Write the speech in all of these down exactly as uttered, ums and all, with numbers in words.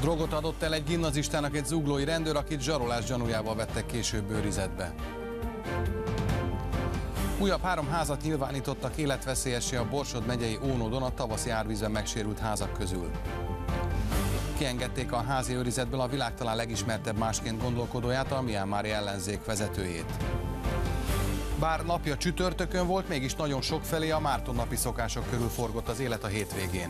Drogot adott el egy gimnazistának egy zuglói rendőr, akit zsarolás gyanújával vettek később őrizetbe. Újabb három házat nyilvánítottak életveszélyessé a Borsod megyei Ónodon a tavaszi árvízben megsérült házak közül. Kiengedték a házi őrizetből a világ talán legismertebb másként gondolkodóját, a Myanmari ellenzék vezetőjét. Bár napja csütörtökön volt, mégis nagyon sokfelé a Márton napi szokások körül forgott az élet a hétvégén.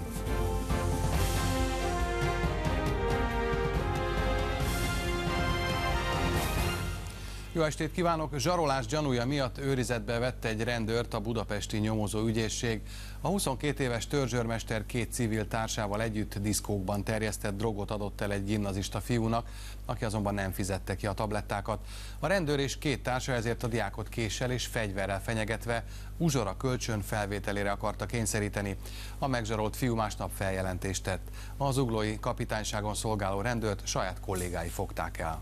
Jó estét kívánok! Zsarolás gyanúja miatt őrizetbe vette egy rendőrt a budapesti nyomozó ügyészség. A huszonkét éves törzsőrmester két civil társával együtt diszkókban terjesztett drogot adott el egy gimnazista fiúnak, aki azonban nem fizette ki a tablettákat. A rendőr és két társa ezért a diákot késsel és fegyverrel fenyegetve uzsora kölcsön felvételére akarta kényszeríteni. A megzsarolt fiú másnap feljelentést tett. A zuglói kapitányságon szolgáló rendőrt saját kollégái fogták el.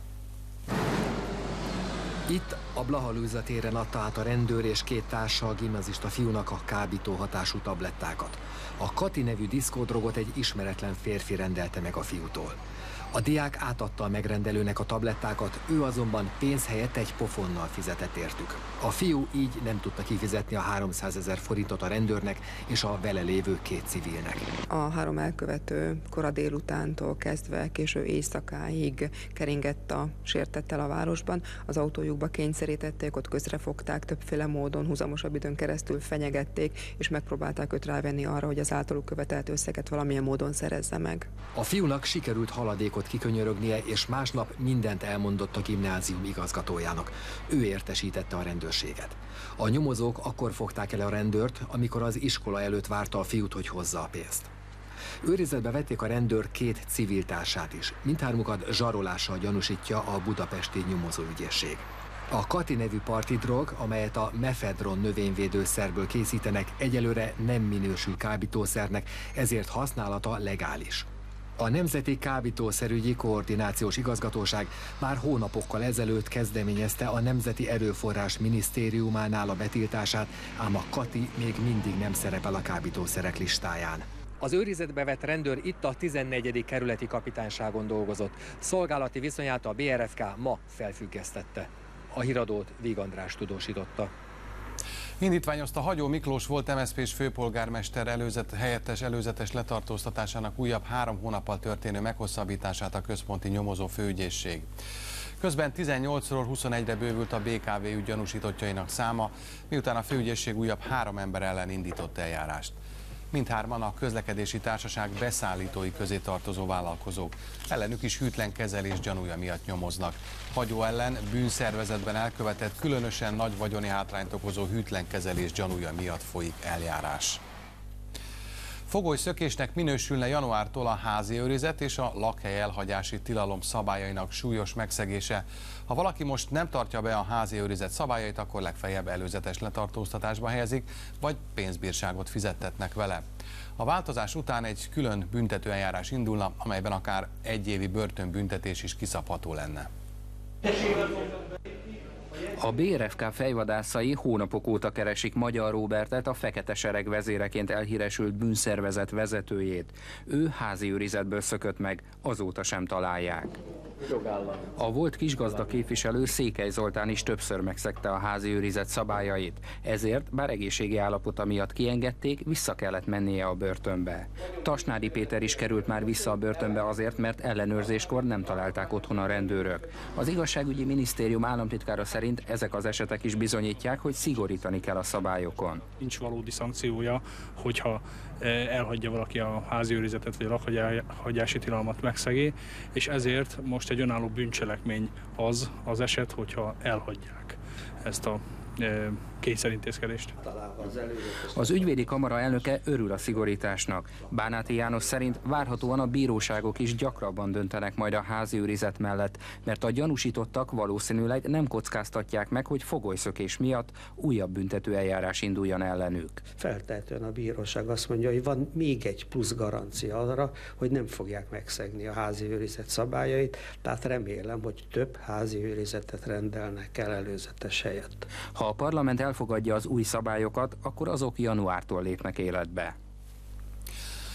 Itt a Blaha Lujza téren adta át a rendőr és két társa a gimnazista fiúnak a kábító hatású tablettákat. A Kati nevű diszkódrogot egy ismeretlen férfi rendelte meg a fiútól. A diák átadta a megrendelőnek a tablettákat, ő azonban pénz helyett egy pofonnal fizetett értük. A fiú így nem tudta kifizetni a háromszázezer forintot a rendőrnek és a vele lévő két civilnek. A három elkövető kora délutántól kezdve késő éjszakáig keringett a sértettel a városban. Az autójukba kényszerítették, ott közrefogták, többféle módon húzamosabb időn keresztül fenyegették, és megpróbálták őt rávenni arra, hogy az általuk követelt összeget valamilyen módon szerezze meg. A fiúnak sikerült haladékot kikönyörögnie, és másnap mindent elmondott a gimnázium igazgatójának. Ő értesítette a rendőrséget. A nyomozók akkor fogták el a rendőrt, amikor az iskola előtt várta a fiút, hogy hozza a pénzt. Őrizetbe vették a rendőr két civil társát is. Mindhármukat zsarolással gyanúsítja a budapesti nyomozóügyészség. A Kati nevű partidrog, amelyet a mefedron növényvédőszerből készítenek, egyelőre nem minősül kábítószernek, ezért használata legális. A Nemzeti Kábítószerügyi Koordinációs Igazgatóság már hónapokkal ezelőtt kezdeményezte a Nemzeti Erőforrás Minisztériumánál a betiltását, ám a Kati még mindig nem szerepel a kábítószerek listáján. Az őrizetbe vett rendőr itt a tizennegyedik kerületi kapitányságon dolgozott. Szolgálati viszonyát a bé er ef ká ma felfüggesztette. A híradót Víg András tudósította. Indítványozta Hagyó Miklós volt em es zé pés főpolgármester előzet, helyettes előzetes letartóztatásának újabb három hónappal történő meghosszabbítását a központi nyomozó főügyészség. Közben tizennyolcról huszonegyre bővült a bé ká vé ügy gyanúsítottjainak száma, miután a főügyészség újabb három ember ellen indított eljárást. Mindhárman a közlekedési társaság beszállítói közé tartozó vállalkozók. Ellenük is hűtlen kezelés gyanúja miatt nyomoznak. Hagyó ellen bűnszervezetben elkövetett, különösen nagy vagyoni hátrányt okozó hűtlen kezelés gyanúja miatt folyik eljárás. Fogolyszökésnek minősülne januártól a házi őrizet és a lakhely elhagyási tilalom szabályainak súlyos megszegése. Ha valaki most nem tartja be a házi őrizet szabályait, akkor legfeljebb előzetes letartóztatásba helyezik, vagy pénzbírságot fizettetnek vele. A változás után egy külön büntetőeljárás indulna, amelyben akár egy évi börtönbüntetés is kiszabható lenne. A bé er ef ká fejvadászai hónapok óta keresik Magyar Róbertet, a Fekete Sereg vezéreként elhíresült bűnszervezet vezetőjét. Ő házi őrizetből szökött meg, azóta sem találják. A volt kisgazda képviselő Székely Zoltán is többször megszegte a házi őrizet szabályait, ezért, bár egészségi állapota miatt kiengedték, vissza kellett mennie a börtönbe. Tasnádi Péter is került már vissza a börtönbe azért, mert ellenőrzéskor nem találták otthon a rendőrök. Az igazságügyi minisztérium államtitkára szerint ezek az esetek is bizonyítják, hogy szigorítani kell a szabályokon. Nincs valódi szankciója, hogyha elhagyja valaki a házi őrizetet vagy a lakhagyási tilalmat megszegi, és ezért most egy önálló bűncselekmény az az eset, hogyha elhagyják ezt a kényszerintézkedést. Az ügyvédi kamara elnöke örül a szigorításnak. Bánáti János szerint várhatóan a bíróságok is gyakrabban döntenek majd a házi őrizet mellett, mert a gyanúsítottak valószínűleg nem kockáztatják meg, hogy fogolyszökés miatt újabb büntetőeljárás induljon ellenük. Feltehetően a bíróság azt mondja, hogy van még egy plusz garancia arra, hogy nem fogják megszegni a házi őrizet szabályait, tehát remélem, hogy több házi őrizetet rendelnek el előzetes helyett. Ha a parlament elfogadja az új szabályokat, akkor azok januártól lépnek életbe.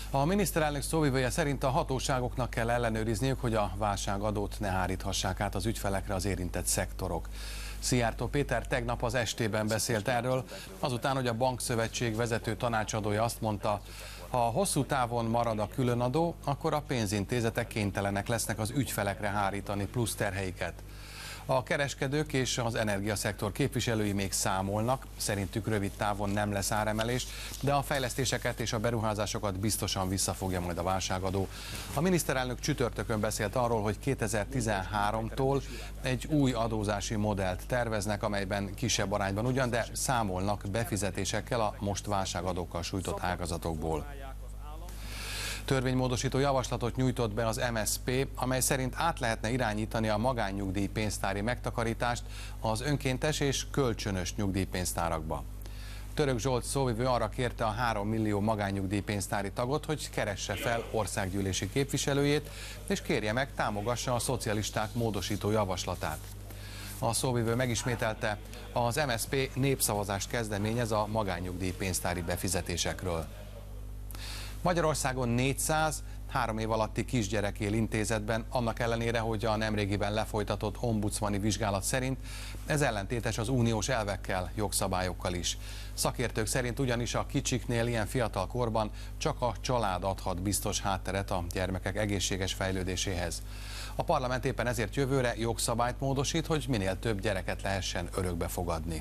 A miniszterelnök szóvivője szerint a hatóságoknak kell ellenőrizniük, hogy a válságadót ne háríthassák át az ügyfelekre az érintett szektorok. Szijjártó Péter tegnap az estében beszélt erről, azután, hogy a Bankszövetség vezető tanácsadója azt mondta, ha hosszú távon marad a különadó, akkor a pénzintézetek kénytelenek lesznek az ügyfelekre hárítani plusz terheiket. A kereskedők és az energiaszektor képviselői még számolnak, szerintük rövid távon nem lesz áremelés, de a fejlesztéseket és a beruházásokat biztosan visszafogja majd a válságadó. A miniszterelnök csütörtökön beszélt arról, hogy kétezer-tizenháromtól egy új adózási modellt terveznek, amelyben kisebb arányban ugyan, de számolnak befizetésekkel a most válságadókkal sújtott ágazatokból. Törvénymódosító javaslatot nyújtott be az em es zé pé, amely szerint át lehetne irányítani a magánnyugdíjpénztári megtakarítást az önkéntes és kölcsönös nyugdíjpénztárakba. Török Zsolt szóvivő arra kérte a három millió magánnyugdíjpénztári tagot, hogy keresse fel országgyűlési képviselőjét, és kérje meg, támogassa a szocialisták módosító javaslatát. A szóvivő megismételte, az em es zé pé népszavazást kezdeményez a magánnyugdíjpénztári befizetésekről. Magyarországon négyszáz három év alatti kisgyerek él intézetben, annak ellenére, hogy a nemrégiben lefolytatott ombudsmani vizsgálat szerint ez ellentétes az uniós elvekkel, jogszabályokkal is. Szakértők szerint ugyanis a kicsiknél ilyen fiatal korban csak a család adhat biztos hátteret a gyermekek egészséges fejlődéséhez. A parlament éppen ezért jövőre jogszabályt módosít, hogy minél több gyereket lehessen örökbe fogadni.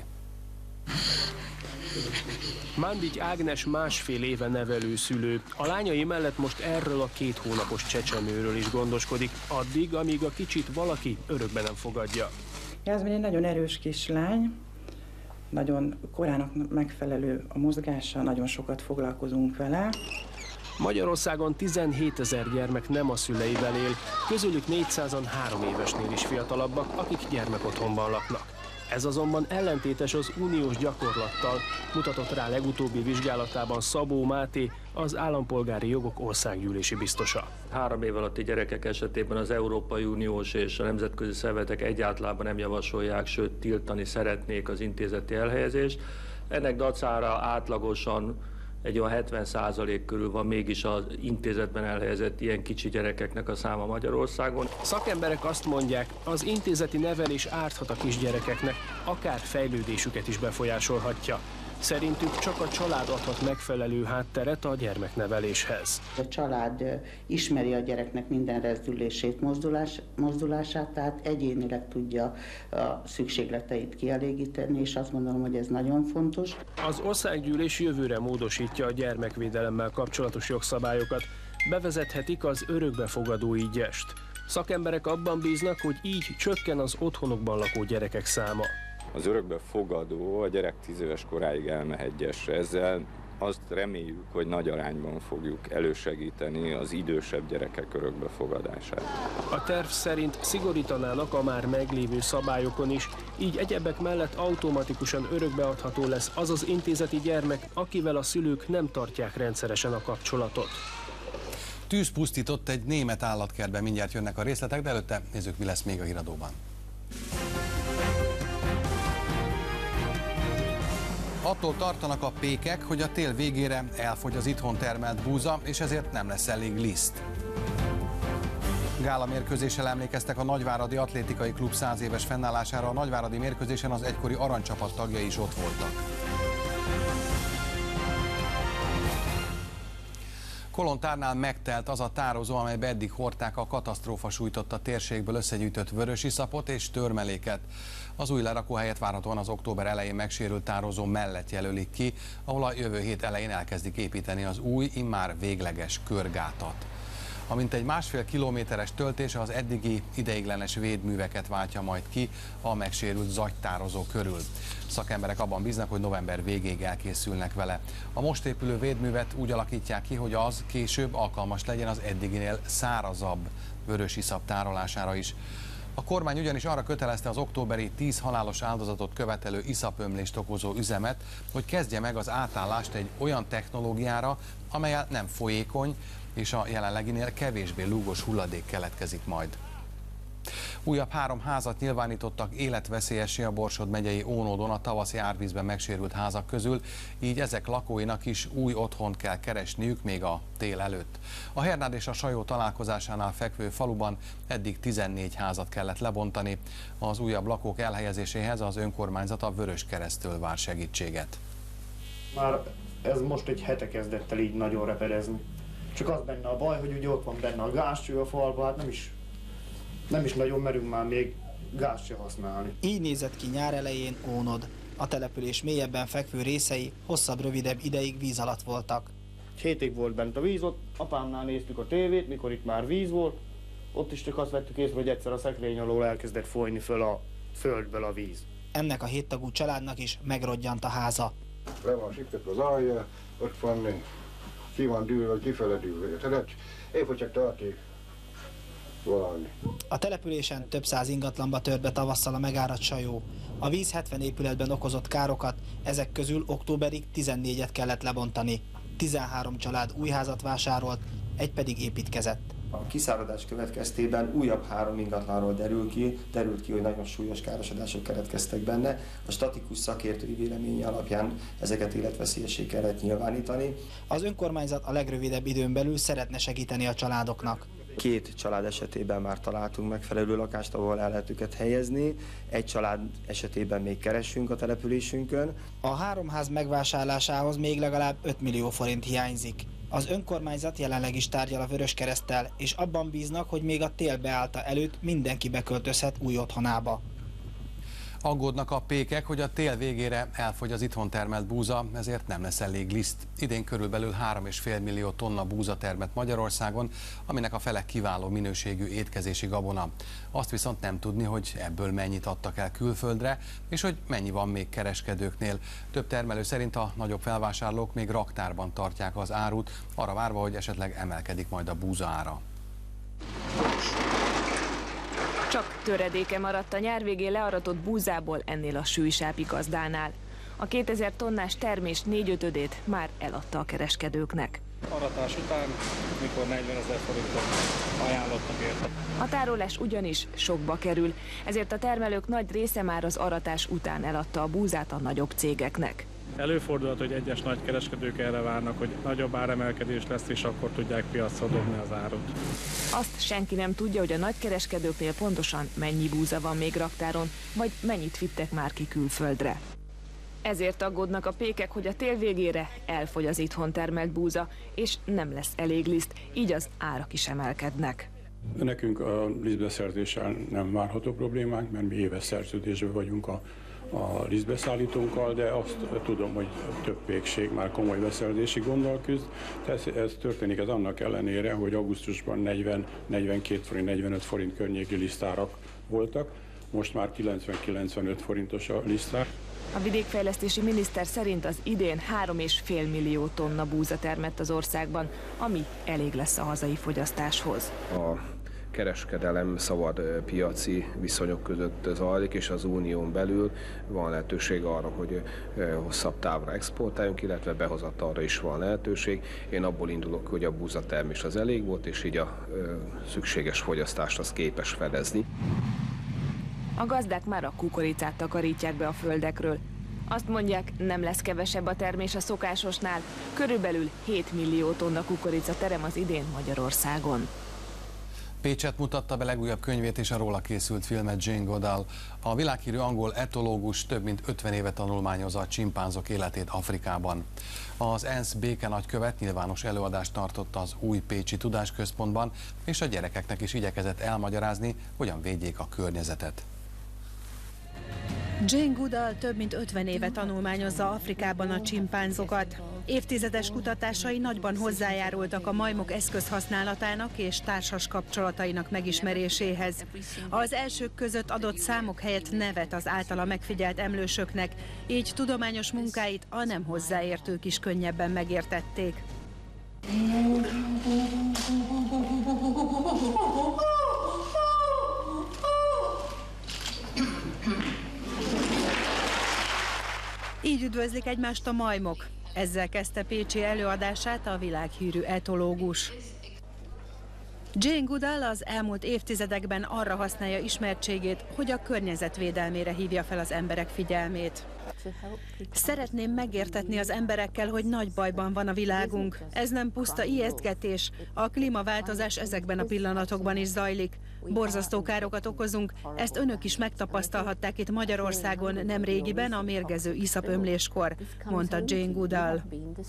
Mándigy Ágnes másfél éve nevelőszülő. A lányai mellett most erről a két hónapos csecsemőről is gondoskodik, addig, amíg a kicsit valaki örökbe nem fogadja. Jászmin egy nagyon erős kislány, nagyon korának megfelelő a mozgása, nagyon sokat foglalkozunk vele. Magyarországon tizenhétezer gyermek nem a szüleivel él, közülük négyszázan három évesnél is fiatalabbak, akik gyermekotthonban laknak. Ez azonban ellentétes az uniós gyakorlattal, mutatott rá legutóbbi vizsgálatában Szabó Máté, az állampolgári jogok országgyűlési biztosa. Három év alatti gyerekek esetében az Európai Uniós és a nemzetközi szervezetek egyáltalán nem javasolják, sőt tiltani szeretnék az intézeti elhelyezést. Ennek dacára átlagosan egy olyan hetven százalék körül van mégis az intézetben elhelyezett ilyen kicsi gyerekeknek a száma Magyarországon. Szakemberek azt mondják, az intézeti nevelés árthat a kisgyerekeknek, akár fejlődésüket is befolyásolhatja. Szerintük csak a család adhat megfelelő hátteret a gyermekneveléshez. A család ismeri a gyereknek minden rezdülését, mozdulás, mozdulását, tehát egyénileg tudja a szükségleteit kielégíteni, és azt gondolom, hogy ez nagyon fontos. Az országgyűlés jövőre módosítja a gyermekvédelemmel kapcsolatos jogszabályokat. Bevezethetik az örökbefogadói gyest. Szakemberek abban bíznak, hogy így csökken az otthonokban lakó gyerekek száma. Az örökbefogadó a gyerek tíz éves koráig elmehet gyesre. Ezzel azt reméljük, hogy nagy arányban fogjuk elősegíteni az idősebb gyerekek örökbefogadását. A terv szerint szigorítanának a már meglévő szabályokon is, így egyebek mellett automatikusan örökbeadható lesz az az intézeti gyermek, akivel a szülők nem tartják rendszeresen a kapcsolatot. Tűz pusztított egy német állatkertben, mindjárt jönnek a részletek, de előtte nézzük, mi lesz még a híradóban. Attól tartanak a pékek, hogy a tél végére elfogy az itthon termelt búza, és ezért nem lesz elég liszt. Gála mérkőzéssel emlékeztek a Nagyváradi Atlétikai Klub száz éves fennállására. A nagyváradi mérkőzésen az egykori aranycsapat tagjai is ott voltak. Kolontárnál megtelt az a tározó, amelybe eddig hordták a katasztrófa sújtotta térségből összegyűjtött vörösiszapot és törmeléket. Az új lerakóhelyet várhatóan az október elején megsérült tározó mellett jelölik ki, ahol a jövő hét elején elkezdik építeni az új, immár végleges körgátat. A mintegy másfél kilométeres töltése az eddigi ideiglenes védműveket váltja majd ki a megsérült zagytározó körül. Szakemberek abban bíznak, hogy november végéig elkészülnek vele. A most épülő védművet úgy alakítják ki, hogy az később alkalmas legyen az eddiginél szárazabb vörösiszap tárolására is. A kormány ugyanis arra kötelezte az októberi tíz halálos áldozatot követelő iszapömlést okozó üzemet, hogy kezdje meg az átállást egy olyan technológiára, amellyel nem folyékony és a jelenleginél kevésbé lúgos hulladék keletkezik majd. Újabb három házat nyilvánítottak életveszélyessé a Borsod megyei Ónódon a tavaszi árvízben megsérült házak közül, így ezek lakóinak is új otthont kell keresniük még a tél előtt. A Hernád és a Sajó találkozásánál fekvő faluban eddig tizennégy házat kellett lebontani. Az újabb lakók elhelyezéséhez az önkormányzat a Vöröskereszttől vár segítséget. Már ez most egy hete kezdett el így nagyon repedezni. Csak az benne a baj, hogy ugye ott van benne a gázcső a falba, hát nem is, nem is nagyon merünk már még gázt se használni. Így nézett ki nyár elején Ónod. A település mélyebben fekvő részei hosszabb, rövidebb ideig víz alatt voltak. Hétig volt bent a víz, ott apámnál néztük a tévét, mikor itt már víz volt, ott is csak azt vettük észre, hogy egyszer a szekrény alól elkezdett folyni föl a földből a víz. Ennek a héttagú családnak is megrodjant a háza. Le van siktetve az alja, ott van, ki van dűlve, kifele dűlve. Tehát épp, hogy csak tartik valami. A településen több száz ingatlanba tört be tavasszal a megáradt Sajó. A víz hetven épületben okozott károkat, ezek közül októberig tizennégyet kellett lebontani. tizenhárom család új házat vásárolt, egy pedig építkezett. A kiszáradás következtében újabb három ingatlanról derül ki, derült ki, hogy nagyon súlyos károsodások keletkeztek benne. A statikus szakértői véleménye alapján ezeket életveszélyessé kellett nyilvánítani. Az önkormányzat a legrövidebb időn belül szeretne segíteni a családoknak. Két család esetében már találtunk megfelelő lakást, ahol el lehet őket helyezni. Egy család esetében még keresünk a településünkön. A három ház megvásárlásához még legalább öt millió forint hiányzik. Az önkormányzat jelenleg is tárgyal a Vöröskereszttel, és abban bíznak, hogy még a tél beállta előtt mindenki beköltözhet új otthonába. Aggódnak a pékek, hogy a tél végére elfogy az itthon termelt búza, ezért nem lesz elég liszt. Idén körülbelül három és fél millió tonna búza termett Magyarországon, aminek a fele kiváló minőségű étkezési gabona. Azt viszont nem tudni, hogy ebből mennyit adtak el külföldre, és hogy mennyi van még kereskedőknél. Több termelő szerint a nagyobb felvásárlók még raktárban tartják az árut, arra várva, hogy esetleg emelkedik majd a búza ára. Csak töredéke maradt a nyár végén learatott búzából ennél a sűjsápi gazdánál. A kétezer tonnás termés négyötödét már eladta a kereskedőknek. Aratás után, mikor negyvenezer forintot ajánlottak érte. A tárolás ugyanis sokba kerül, ezért a termelők nagy része már az aratás után eladta a búzát a nagyobb cégeknek. Előfordulhat, hogy egyes nagy kereskedők erre várnak, hogy nagyobb áremelkedés lesz, és akkor tudják piacra dobni az árut. Azt senki nem tudja, hogy a nagykereskedőknél pontosan mennyi búza van még raktáron, vagy mennyit vittek már ki külföldre. Ezért aggódnak a pékek, hogy a tél végére elfogy az itthon termelt búza, és nem lesz elég liszt, így az árak is emelkednek. Nekünk a lisztbeszerzéssel nem várható problémánk, mert mi éves szerződésben vagyunk a a lisztbeszállítónkkal, de azt tudom, hogy több pékség már komoly beszerzési gonddal küzd. Ez, ez történik ez annak ellenére, hogy augusztusban negyven-negyvenkét forint, negyvenöt forint környéki lisztárak voltak, most már kilencven-kilencvenöt forintos a lisztár. A vidékfejlesztési miniszter szerint az idén három és fél millió tonna búza termett az országban, ami elég lesz a hazai fogyasztáshoz. A kereskedelem szabad piaci viszonyok között zajlik, és az unión belül van lehetőség arra, hogy hosszabb távra exportáljunk, illetve behozatalra is van lehetőség. Én abból indulok, hogy a búzatermés az elég volt, és így a szükséges fogyasztást az képes fedezni. A gazdák már a kukoricát takarítják be a földekről. Azt mondják, nem lesz kevesebb a termés a szokásosnál, körülbelül hét millió tonna kukorica terem az idén Magyarországon. Pécset mutatta be legújabb könyvét és a róla készült filmet Jane Goodall. A világhírű angol etológus több mint ötven éve tanulmányozza a csimpánzok életét Afrikában. Az ENSZ békenagykövet nyilvános előadást tartott az új pécsi tudásközpontban, és a gyerekeknek is igyekezett elmagyarázni, hogyan védjék a környezetet. Jane Goodall több mint ötven éve tanulmányozza Afrikában a csimpánzokat. Évtizedes kutatásai nagyban hozzájárultak a majmok eszközhasználatának és társas kapcsolatainak megismeréséhez. Az elsők között adott számok helyett nevet az általa megfigyelt emlősöknek, így tudományos munkáit a nem hozzáértők is könnyebben megértették. Így üdvözlik egymást a majmok. Ezzel kezdte pécsi előadását a világhírű etológus. Jane Goodall az elmúlt évtizedekben arra használja ismertségét, hogy a környezetvédelmére hívja fel az emberek figyelmét. Szeretném megértetni az emberekkel, hogy nagy bajban van a világunk. Ez nem puszta ijesztgetés. A klímaváltozás ezekben a pillanatokban is zajlik. Borzasztó károkat okozunk, ezt önök is megtapasztalhatták itt Magyarországon nemrégiben a mérgező iszapömléskor, mondta Jane Goodall.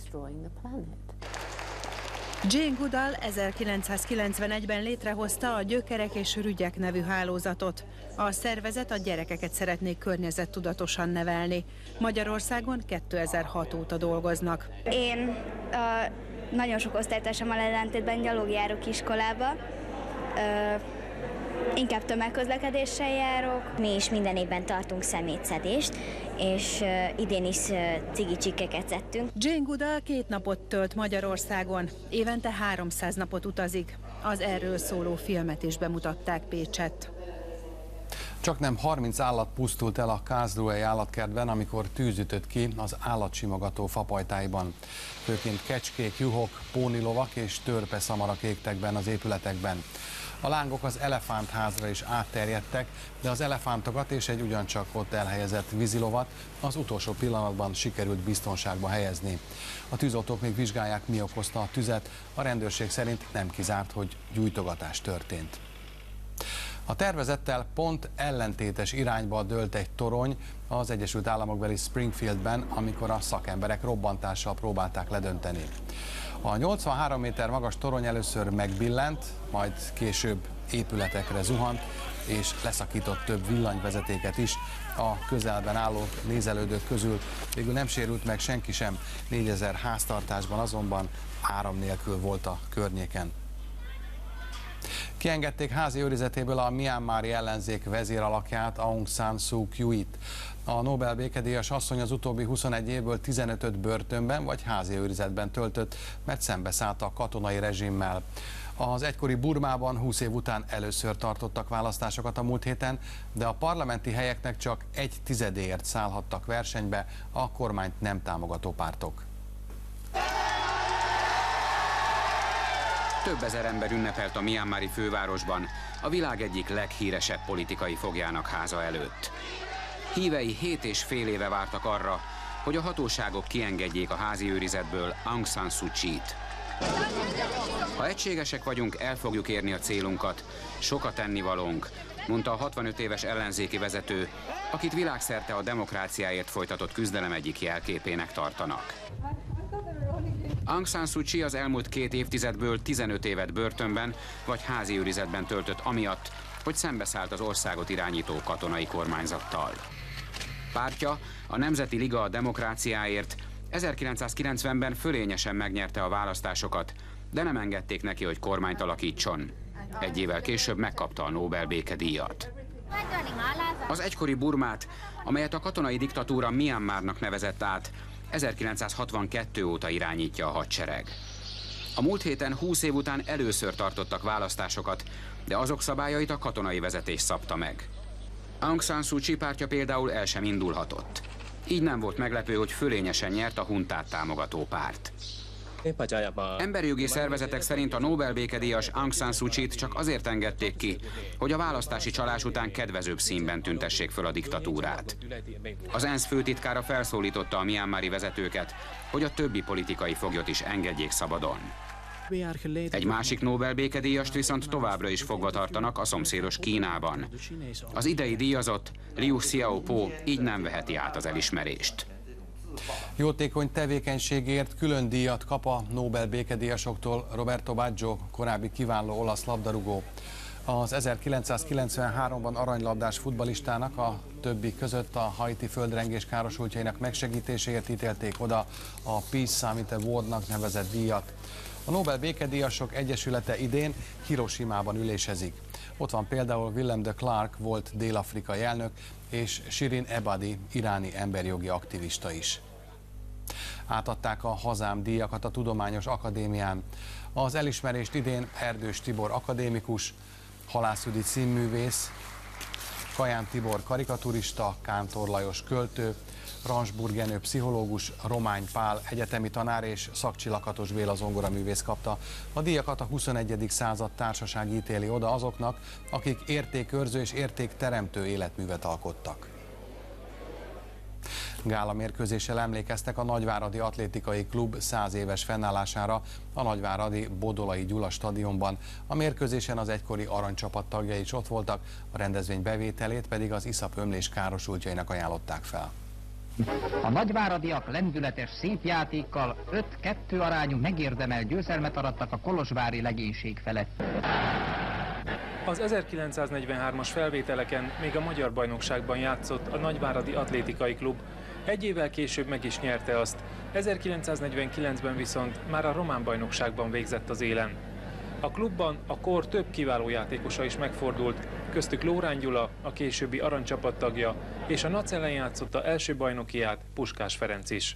Jane Goodall ezerkilencszázkilencvenegyben létrehozta a Gyökerek és Rügyek nevű hálózatot. A szervezet a gyerekeket szeretné környezettudatosan nevelni. Magyarországon kétezer-hat óta dolgoznak. Én uh, nagyon sok osztálytársammal ellentétben gyalog járok iskolába. Uh, Inkább tömegközlekedéssel járok. Mi is minden évben tartunk szemétszedést, és uh, idén is uh, cigicsikkeket szedtünk. Jane Goodall két napot tölt Magyarországon, évente háromszáz napot utazik. Az erről szóló filmet is bemutatták Pécsett. Csaknem harminc állat pusztult el a Karlsruhei állatkertben, amikor tűz ütött ki az állatsimogató fapajtáiban. Főként kecskék, juhok, pónilovak és törpeszamarak égtek benne az épületekben. A lángok az elefántházra is átterjedtek, de az elefántokat és egy ugyancsak ott elhelyezett vízilovat az utolsó pillanatban sikerült biztonságba helyezni. A tűzoltók még vizsgálják, mi okozta a tüzet, a rendőrség szerint nem kizárt, hogy gyújtogatás történt. A tervezettel pont ellentétes irányba dőlt egy torony az Egyesült Államokbeli Springfieldben, amikor a szakemberek robbantással próbálták ledönteni. A nyolcvanhárom méter magas torony először megbillent, majd később épületekre zuhant, és leszakított több villanyvezetéket is. A közelben álló nézelődők közül végül nem sérült meg senki sem, négyezer háztartásban azonban áram nélkül volt a környéken. Kiengedték házi őrizetéből a mianmari ellenzék vezéralakját, Aung San Suu Kyit. A Nobel békedíjas asszony az utóbbi huszonegy évből tizenötöt börtönben vagy házi őrizetben töltött, mert szembeszállt a katonai rezsimmel. Az egykori Burmában húsz év után először tartottak választásokat a múlt héten, de a parlamenti helyeknek csak egy tizedéért szállhattak versenybe a kormányt nem támogató pártok. Több ezer ember ünnepelt a mianmari fővárosban, a világ egyik leghíresebb politikai foglyának háza előtt. Hívei hét és fél éve vártak arra, hogy a hatóságok kiengedjék a házi őrizetből Aung San Suu Kyit. Ha egységesek vagyunk, el fogjuk érni a célunkat, sokat tennivalónk, mondta a hatvanöt éves ellenzéki vezető, akit világszerte a demokráciáért folytatott küzdelem egyik jelképének tartanak. Aung San Suu Kyi az elmúlt két évtizedből tizenöt évet börtönben vagy házi őrizetben töltött amiatt, hogy szembeszállt az országot irányító katonai kormányzattal. Pártja, a Nemzeti Liga a Demokráciáért ezerkilencszázkilencvenben fölényesen megnyerte a választásokat, de nem engedték neki, hogy kormányt alakítson. Egy évvel később megkapta a Nobel békedíjat. Az egykori Burmát, amelyet a katonai diktatúra Mianmarnak nevezett át, ezerkilencszázhatvankettő óta irányítja a hadsereg. A múlt héten húsz év után először tartottak választásokat, de azok szabályait a katonai vezetés szabta meg. Aung San Suu Kyi pártja például el sem indulhatott. Így nem volt meglepő, hogy fölényesen nyert a huntát támogató párt. Emberjogi szervezetek szerint a Nobel békedíjas Aung San Suu Kyit csak azért engedték ki, hogy a választási csalás után kedvezőbb színben tüntessék föl a diktatúrát. Az ENSZ főtitkára felszólította a mianmari vezetőket, hogy a többi politikai foglyot is engedjék szabadon. Egy másik Nobel békedíjast viszont továbbra is fogva tartanak a szomszédos Kínában. Az idei díjazott, Liu Xiaobo így nem veheti át az elismerést. Jótékony tevékenységért külön díjat kap a Nobel békedíjasoktól Roberto Baggio, korábbi kiváló olasz labdarúgó. Az ezerkilencszázkilencvenháromban aranylabdás futballistának a többi között a haiti földrengés károsultjainak megsegítéséért ítélték oda a Peace Summit Award-nak nevezett díjat. A Nobel békedíjasok egyesülete idén Hiroshimában ülésezik. Ott van például Willem de Klerk volt dél-afrikai elnök, és Shirin Ebadi iráni emberjogi aktivista is. Átadták a Hazám díjakat a Tudományos Akadémián. Az elismerést idén Erdős Tibor akadémikus, Halász Judit színművész, Kaján Tibor karikaturista, Kántor Lajos költő, Ransburg Jenő pszichológus, Romány Pál egyetemi tanár és Szakcsi Lakatos Béla zongoraművész kapta. A díjakat a huszonegyedik század társaság ítéli oda azoknak, akik értékőrző és értékteremtő életművet alkottak. Gála mérkőzéssel emlékeztek a Nagyváradi Atlétikai Klub száz éves fennállására a Nagyváradi Bodolai Gyula stadionban. A mérkőzésen az egykori aranycsapat tagjai is ott voltak, a rendezvény bevételét pedig az iszapömlés károsultjainak ajánlották fel. A nagyváradiak lendületes szép játékkal öt kettő arányú megérdemelt győzelmet arattak a kolozsvári legénység felett. Az ezerkilencszáznegyvenhármas felvételeken még a magyar bajnokságban játszott a Nagyváradi Atlétikai Klub. Egy évvel később meg is nyerte azt, ezerkilencszáznegyvenkilencben viszont már a román bajnokságban végzett az élen. A klubban a kor több kiváló játékosa is megfordult, köztük Lórán Gyula, a későbbi aranycsapat tagja, és a Nacellen játszotta első bajnokiát Puskás Ferenc is.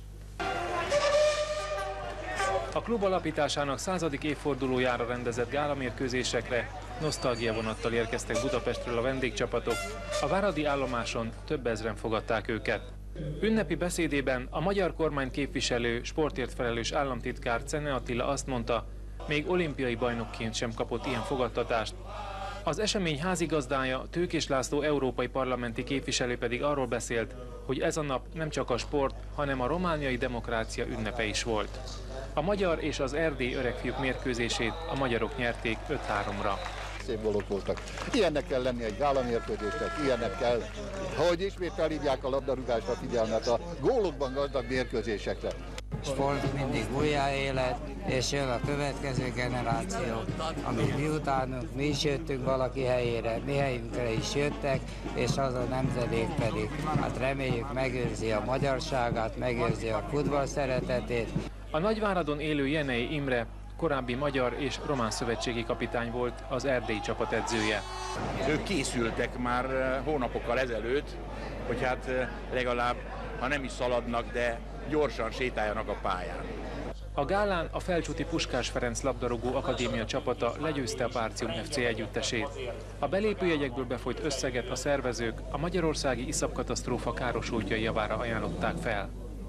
A klub alapításának századik évfordulójára rendezett gálamérkőzésekre nosztalgia vonattal érkeztek Budapestről a vendégcsapatok, a váradi állomáson több ezren fogadták őket. Ünnepi beszédében a magyar kormány képviselő, sportért felelős államtitkár Czene Attila azt mondta, még olimpiai bajnokként sem kapott ilyen fogadtatást. Az esemény házigazdája, Tőkés László európai parlamenti képviselő pedig arról beszélt, hogy ez a nap nem csak a sport, hanem a romániai demokrácia ünnepe is volt. A magyar és az erdélyi öregfiúk mérkőzését a magyarok nyerték öt háromra. Szép gólok voltak. Ilyennek kell lenni egy gálamérkőzésnek, ilyennek kell, hogy ismét felhívják a labdarúgásra figyelmet a gólokban gazdag mérkőzésekre. Sport mindig újjáélet, és jön a következő generáció, amit miutánunk mi is jöttünk valaki helyére, mi helyünkre is jöttek, és az a nemzedék pedig, hát reméljük megőrzi a magyarságát, megőrzi a futball szeretetét. A Nagyváradon élő Jenei Imre korábbi magyar és román szövetségi kapitány volt, az erdélyi csapat edzője. Ők készültek már hónapokkal ezelőtt, hogy hát legalább, ha nem is szaladnak, de gyorsan sétáljanak a pályán. A gálán a Felcsúti Puskás Ferenc labdarúgó akadémia csapata legyőzte a Párcium ef cé együttesét. A belépőjegyekből befolyt összeget a szervezők a magyarországi iszapkatasztrófa károsultjai javára ajánlották fel.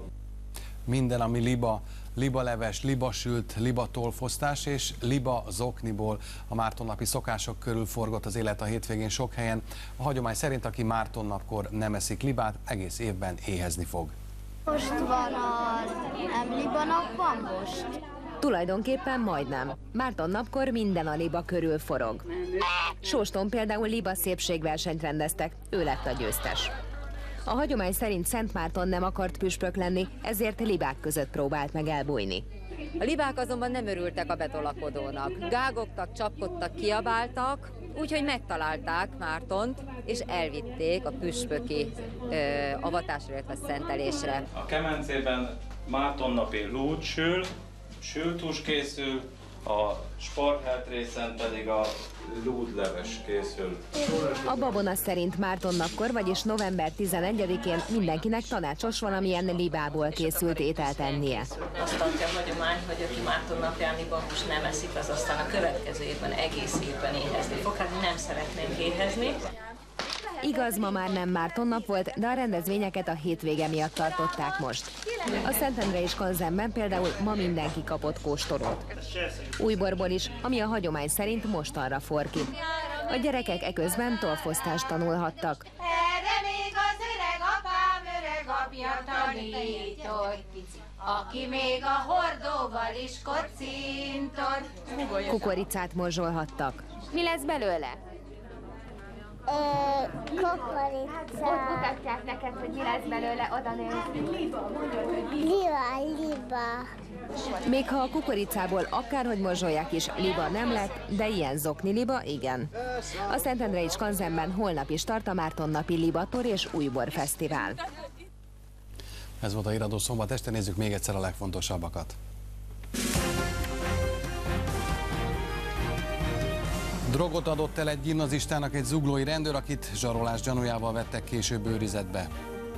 Minden, ami liba, libaleves, libasült, libatolfosztás és liba zokniból. A Mártonnapi szokások körül forgott az élet a hétvégén sok helyen. A hagyomány szerint, aki Mártonnapkor nem eszik libát, egész évben éhezni fog. Most van az, nem libanap van most? Tulajdonképpen majdnem. Mártonnapkor minden a liba körül forog. Sóston például liba szépségversenyt rendeztek, ő lett a győztes. A hagyomány szerint Szent Márton nem akart püspök lenni, ezért libák között próbált meg elbújni. A libák azonban nem örültek a betolakodónak. Gágogtak, csapkodtak, kiabáltak, úgyhogy megtalálták Mártont, és elvitték a püspöki ö, avatásra, illetve szentelésre. A kemencében Mártonnapi lúd sül, sülthús készül, a sporthelt részen pedig a lúdleves készül. A babona szerint Mártonnapkor, vagyis november tizenegyedikén mindenkinek tanácsos valamilyen libából készült ételt ennie. Azt tartja a hagyomány, hogy aki Mártonnapján libahús nem eszik, az aztán a következő évben egész évben éhezni fog. Hát nem szeretnénk éhezni. Igaz, ma már nem Mártonnap volt, de a rendezvényeket a hétvége miatt tartották most. A Szentendrei Skanzenben például ma mindenki kapott kóstolót. Újborból is, ami a hagyomány szerint mostanra for ki. A gyerekek eközben tolfosztást tanulhattak. Erre még az öreg apám, öreg apja tanított, aki még a hordóval is kocintott. Kukoricát morzsolhattak. Mi lesz belőle? Kukorica. Ott mutatják neked, hogy mi lesz belőle, oda nézni. Liba, liba. Még ha a kukoricából akárhogy morzsolják is, liba nem lett, de ilyen zokni liba, igen. A Szentendrei Skanzenben holnap is tart a Mártonnapi Libator és Újbor Fesztivál. Ez volt a Híradó szombat este, nézzük még egyszer a legfontosabbakat. Drogot adott el egy gimnazistának egy zuglói rendőr, akit zsarolás gyanújával vettek később őrizetbe.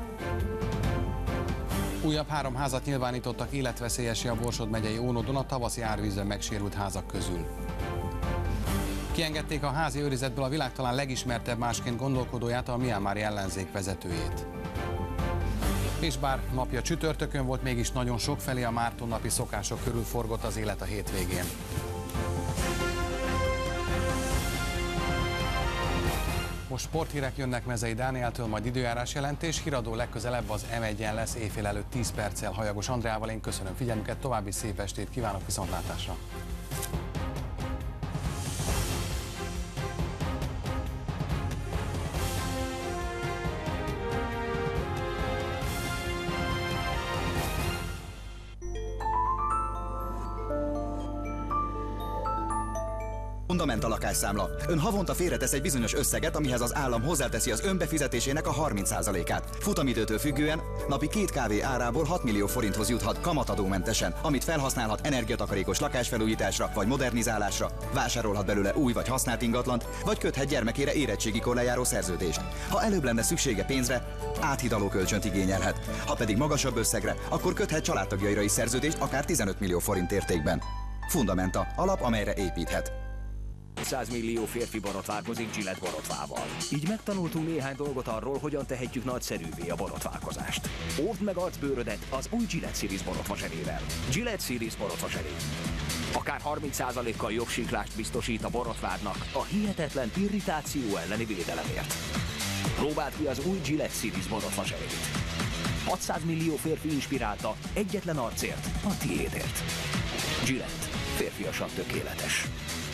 Újabb három házat nyilvánítottak életveszélyessé a Borsod megyei Ónodon a tavaszi árvízben megsérült házak közül. Kiengedték a házi őrizetből a világ talán legismertebb másként gondolkodóját, a mianmari ellenzék vezetőjét. És bár napja csütörtökön volt, mégis nagyon sokfelé a Márton napi szokások körül forgott az élet a hétvégén. Most sporthírek jönnek Mezei Dánieltől, majd időjárás jelentés. Híradó legközelebb az em egyen lesz éjfél előtt tíz perccel. Hajagos Andreával én köszönöm figyelmüket, további szép estét kívánok, viszontlátásra! Fundamenta lakásszámla. Ön havonta félretesz egy bizonyos összeget, amihez az állam hozzáteszi az önbefizetésének a harminc százalékát. Futamidőtől függően napi két kávé árából hat millió forinthoz juthat kamatadómentesen, amit felhasználhat energiatakarékos lakásfelújításra vagy modernizálásra, vásárolhat belőle új vagy használt ingatlant, vagy köthet gyermekére érettségikor lejáró szerződést. Ha előbb lenne szüksége pénzre, áthidaló kölcsönt igényelhet. Ha pedig magasabb összegre, akkor köthet családtagjaira is szerződést akár tizenöt millió forint értékben. Fundamenta, alap, amelyre építhet. száz millió férfi borotválkozik Gillette borotvával. Így megtanultunk néhány dolgot arról, hogyan tehetjük nagyszerűvé a borotválkozást. Óvd meg arcbőrödet az új Gillette Series borotvaserével. Gillette Series borotvaseré. Akár harminc százalékkal jobb siklást biztosít a borotvádnak a hihetetlen irritáció elleni védelemért. Próbáld ki az új Gillette Series borotvaserét. hatszáz millió férfi inspirálta egyetlen arcért, a tiédért. Gillette. Férfiasan tökéletes.